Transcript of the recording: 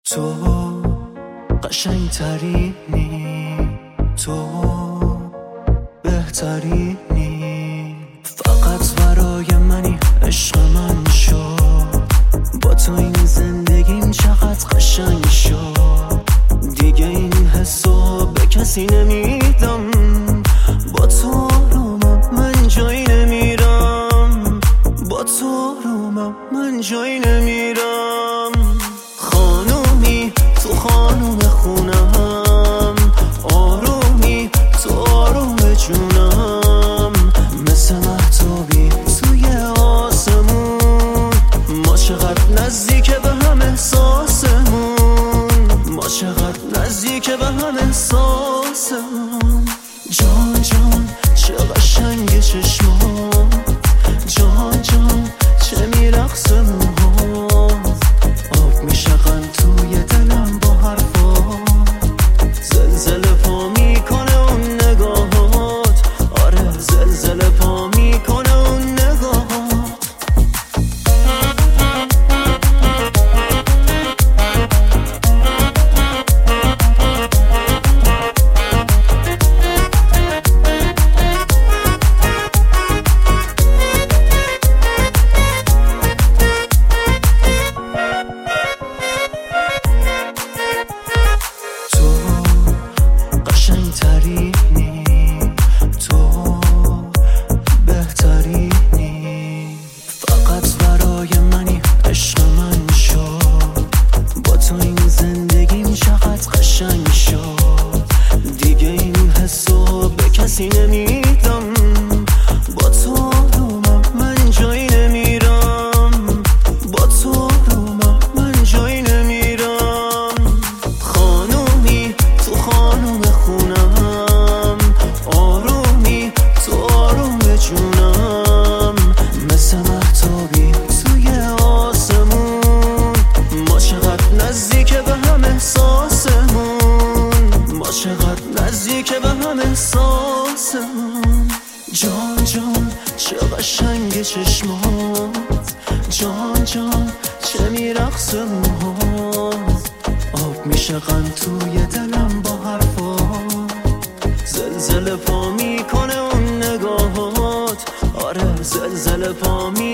تو قشنگترینی، تو بهترینی، فقط برای منی، عشق من شو. با تو این زندگیم چقدر قشنگ شو. دیگه این حسو به کسی نمیدم. با تو رومم من جایی نمیرم، با تو رومم من جایی نمیرم. خانومی تو خانوم خونم، آرومی تو آروم جونم، مثل مهتابی توی آسمون. ما چقدر نزدیک به هم احساسمون، ما چقدر نزدیک به هم احساسمون. جان جان چه قشنگ چشمات، جان جان چه میرقصه موهات. آب میشقن توی دلم با حرفات، زلزله پا میکنه اون نگاهات. آره زلزله پا میکنه اون نگاهات. قشنگترینی، تو بهترینی، فقط برای منی، عشق من شو. با تو این زندگیم چقدر قشنگ شو. دیگه این حسو به کسی نمیدم. با تو رومم من جایی نمیرم، با تو رومم من جایی نمیرم. خانومی تو خانوم خونم، آرومی تو آروم جونم، مثل مهتابی توی آسمون. ما چقدر نزدیک به هم احساسمون، ما چقدر نزدیک به هم احساسمون. جان جان چه قشنگ چشمات، جان جان چه میرقصه موهات. آب میشقن توی دلم با حرفات، زلزله پا میکنه اون نگاهات. آره زلزله پا